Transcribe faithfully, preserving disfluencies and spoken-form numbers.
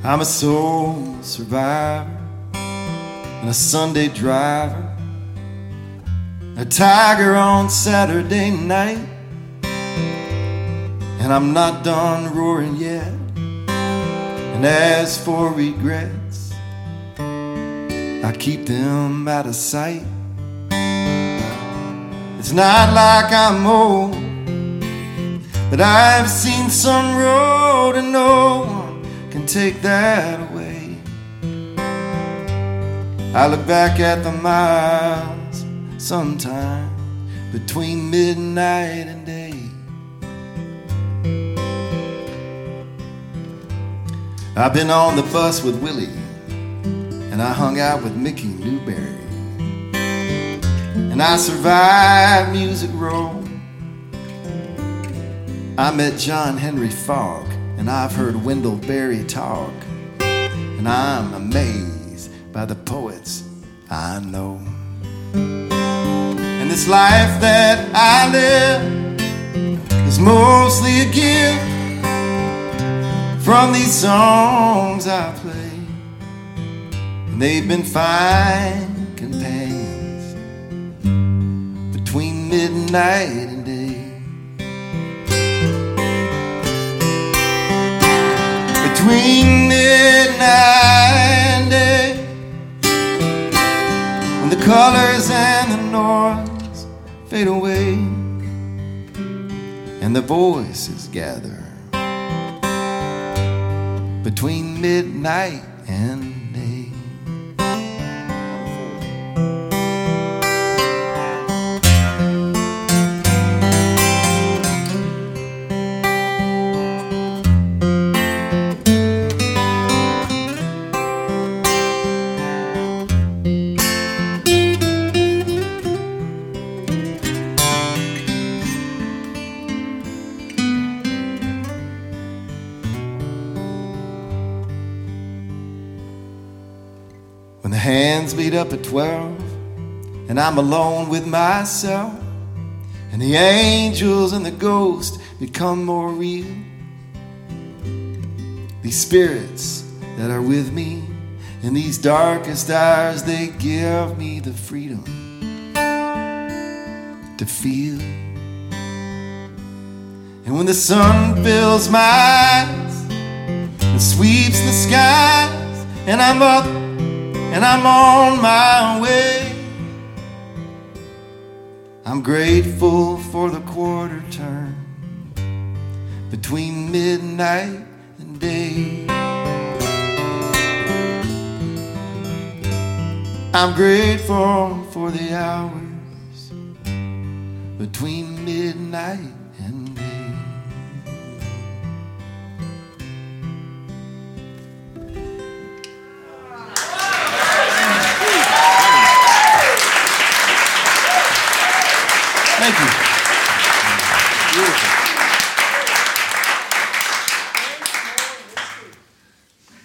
I'm a soul survivor and a Sunday driver, a tiger on Saturday night, and I'm not done roaring yet. And as for regrets, I keep them out of sight. It's not like I'm old, but I've seen some road and no one can take that away. I look back at the miles sometime between midnight and day. I've been on the bus with Willie, and I hung out with Mickey Newberry, and I survived Music Row. I met John Henry Faulk, and I've heard Wendell Berry talk, and I'm amazed by the poets I know. And this life that I live is mostly a gift from these songs I play, and they've been fine companions between midnight and day. Between midnight and day, when the colors and the noise fade away and the voices gather between midnight and day. When the hands beat up at twelve and I'm alone with myself, and the angels and the ghosts become more real, these spirits that are with me in these darkest hours, they give me the freedom to feel. And when the sun fills my eyes and sweeps the skies, and I'm up and I'm on my way, I'm grateful for the quarter turn between midnight and day. I'm grateful for the hours between midnight and day. Thank you.